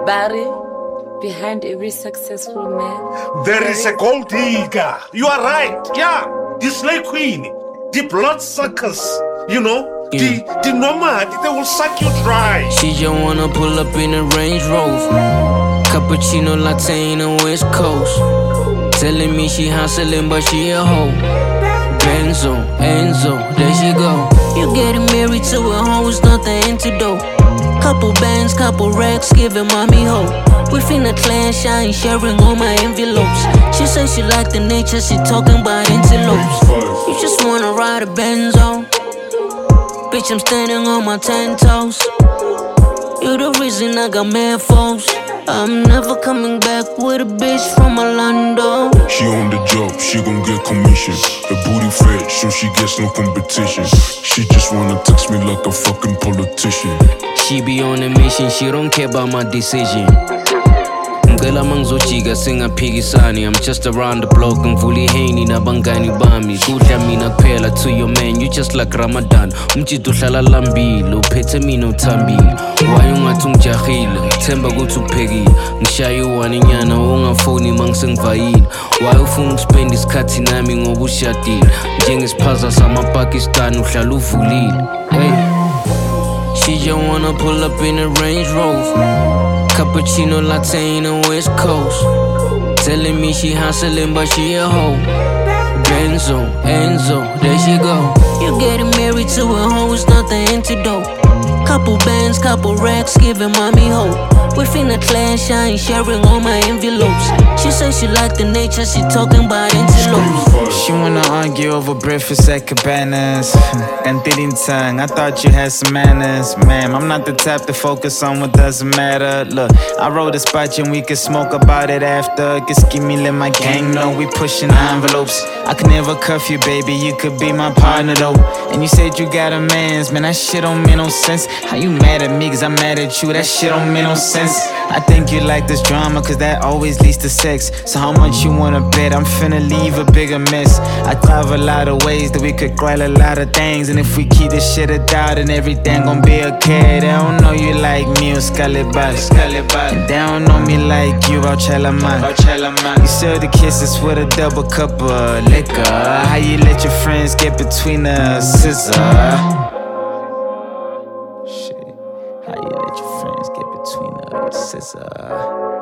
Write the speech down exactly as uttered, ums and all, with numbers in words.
Barry, behind every successful man, there is a gold digger. You are right, yeah. The slave queen, the bloodsuckers, you know, yeah. the, the nomad, they will suck you dry. She just wanna pull up in a Range Rover, cappuccino latte in the West Coast. Telling me she hustling but she a hoe. Benzo, Enzo, there she go. You getting married to a hoe is not the antidote. Couple bands, couple racks, giving mommy hope. We finna clash, I ain't sharing all my envelopes. She say she like the nature, she talking about antelopes. You just wanna ride a Benzo. Bitch, I'm standing on my ten toes. You the reason I got mad foes. I'm never coming back with a bitch from Orlando. She on the job, she gon' get commission. Her booty fat, so she gets no competition. She just wanna text me like a fucking politician. She be on a mission, she don't care about my decision. Ngela mangizojika singaphikisani. I'm just around the block ngivula iheni nabangani bami. Kudla mina kuphela to your man, you just like Ramadan. Umjito uhlala lambile, uphethe mina uthambile. Why ungathi ungijahile, themba ukuthi uphekile. Ngishaya u-one nyana ungafoni mangisengivayile. Why ufuna ukuspenda isikhathi nami ngoba ushadile. Njengesiphaza sama-Pakistan uhlala uvulile. Hey, she just wanna pull up in a Range Rover, cappuccino latte in the West Coast. Telling me she hustling but she a hoe. Benzo, Enzo, there she go. You getting married to a hoe is not the antidote. Couple bands, couple racks, giving mommy hope. We finna clash, I ain't sharing all my envelopes. She say she like the nature, she talking about antelopes. She wanna argue over breakfast at Cabanas. Cantirin tongue, I thought you had some manners. Ma'am, I'm not the type to focus on what doesn't matter. Look, I wrote a spot and we could smoke about it after. Just give me, let my gang know we pushing envelopes. I could never cuff you, baby, you could be my partner though. And you said you got a mans, man, that shit don't make no sense. How you mad at me cause I'm mad at you, that shit don't make no sense. I think you like this drama cause that always leads to sex. So how much you wanna bet, I'm finna leave a bigger mess. I thought of a lot of ways that we could grind a lot of things. And if we keep this shit a doubt, then everything gon' be okay. They don't know you like me, or Scalibas. And they don't know me like you, Bauchelaman. You serve the kisses with a double cup of liquor. How you let your friends get between the scissor? Shit, how you let your friends get between the scissor?